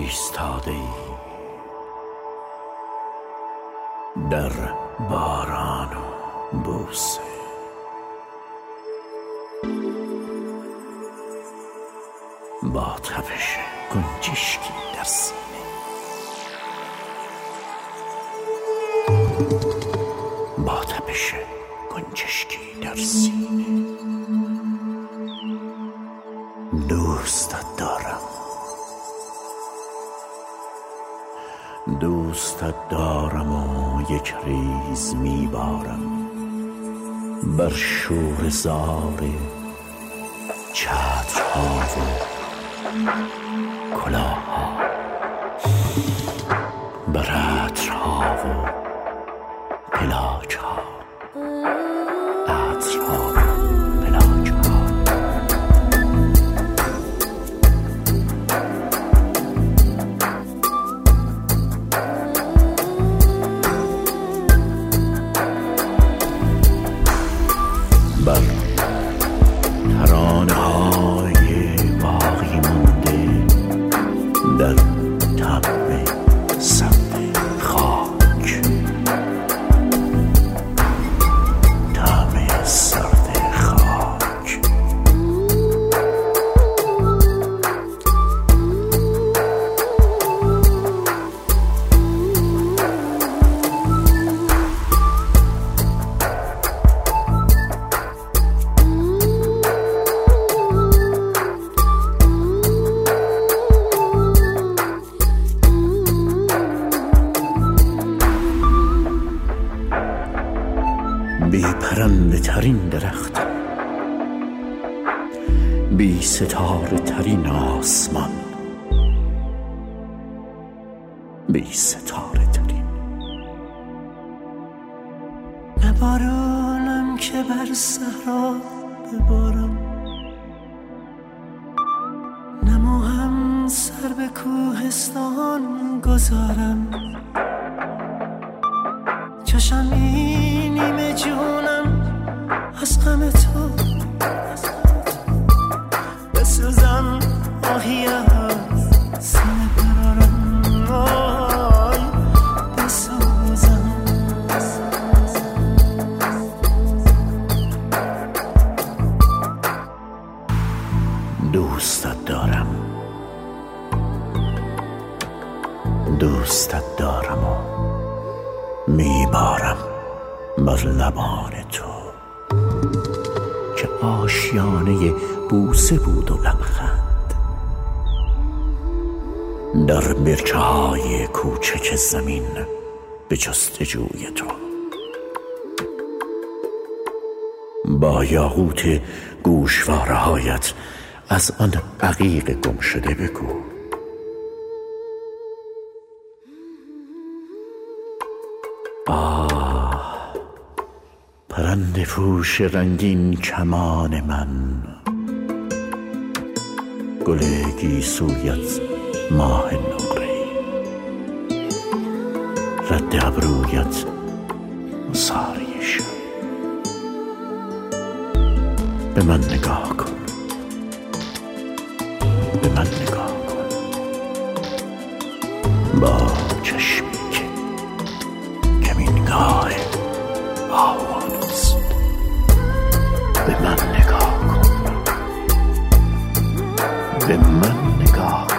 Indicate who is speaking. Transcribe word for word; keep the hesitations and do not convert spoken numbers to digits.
Speaker 1: ایستاده ای در باران و بوسه، با تپش گنجشکی در سینه، با تپش گنجشکی در سینه. دوستت دارم، دوستت دارم و یک ریز میبارم بر شور زار چترها و کلاهها، بر عطرها و پلاچها، عطرها و پلاچها. بر ترانه های باقی مانده در طبع سبز خاک، طعم سرد خاک. بی پرنده ترین درخت، بی ستاره ترین آسمان، بی ستاره ترین.
Speaker 2: نه بارانم که بر صحرا ببارم، نه موهم سر به کوهستان گذارم. چشم این نیمه جونم از غم تو بسوزم، آهی از سینه برارم، آی بسوزم.
Speaker 1: دوستت دارم، دوستت دارم و میبارم بر لبان تو که آشیانه بوسه بود و لبخند، در برچه های کوچک زمین به جستجوی تو. با یاقوت گوشواره هایت از آن عقیق گم شده بگو. آه، پرنده پوش رنگین کمان من، گل گیسویت ماه نقره، رد ابرویت مساری شب. به من نگاه کن، به من نگاه کن، با چشمی که کمینگاه آوانست. به من نگاه کن، به من نگاه کن.